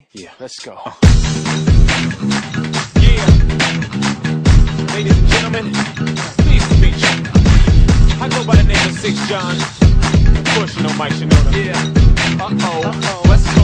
Yeah, let's go. Yeah. Ladies and gentlemen, pleased to meet you. I go by the name of Six John. Of course you know Mike Shinoda. Yeah. Uh-oh. Let's go.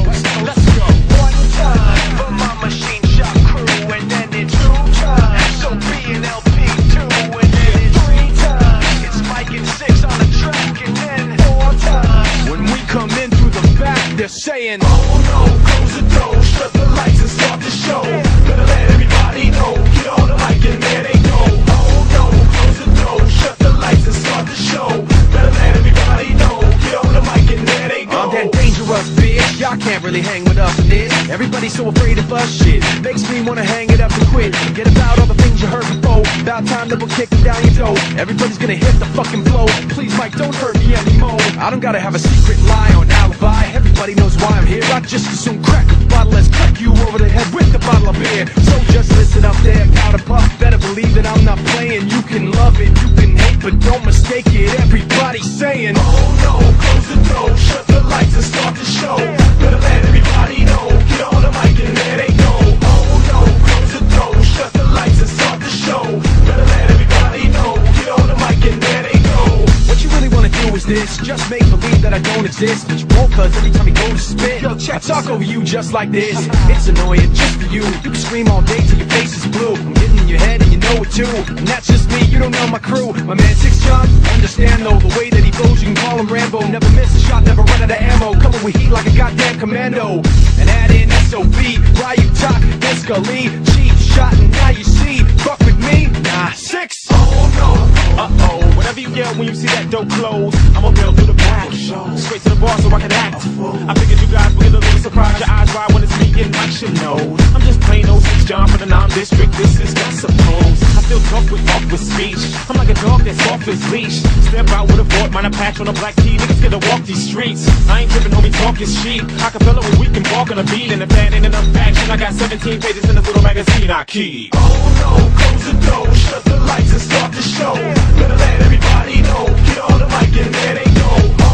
One time for my machine shop crew, and then it's two times SOP and LP two, and then it's three times it's Mike and Six on the track, and then four times When we come in through the back, they're saying, oh no, close the door, shut the lights and start the show. Better let everybody know, get on the mic and there they go. Oh no, close the door, shut the lights and start the show. Better let everybody know, get on the mic and there they go. I'm that dangerous bitch, y'all can't really hang with us in this. Everybody's so afraid of us, shit makes me wanna hang it up and quit. Forget about all the things you heard before, about time that we're kicking down your door. Everybody's gonna hit the fucking flow. Please Mike, don't hurt me anymore. I don't gotta have a secret lie or an alibi. Everybody knows why I'm here. I just assume crack a bottle, let's crack you over the head with the bottle of beer. So just listen up there, powder puff, better believe that I'm not playing. You can love it, you can hate, but don't mistake it. Everybody's saying, oh no, close the door, shut the lights and start the show. Better let everybody know, get on the mic and there they go. Oh no, close the door, shut the lights and start the show. Better let everybody know, get on the mic and there they go. what you really wanna do is this, just make believe that I don't exist. But you won't, cause every time you go to spit, I talk over you just like this. It's annoying just for you. You can scream all day till your face is blue. I'm getting in your head and you know it too. And that's just me, you don't know my crew. My man Six John, understand though, the way that he flows, you can call him Rambo. Never miss a shot, never run out of ammo. Coming with heat like a goddamn commando. And add in SOB, Ryu Talk, Escalade, cheap shot, and now you see. Fuck with me? Nah, Six. Oh no, Uh-oh. Whatever you yell when you see that dope close, I'ma bail through the back. Straight to the bar so I can act. I figured you guys would get a little surprised. Your eyes wide when it's me and Mike should know. I'm just plain old Six John from the non-district. This is not supposed. I still talk with speech. I'm like a dog that's off his leash. Step out with a fork, mind a patch on a black key. Niggas get to walk these streets. I ain't tripping, homie, talk is cheap. Acapella where we can walk on a beat. And if that ain't enough action, I got 17 pages in this little magazine I keep. oh no, close the door, shut the lights and start the show. Better let everybody know, get on the mic and there they go.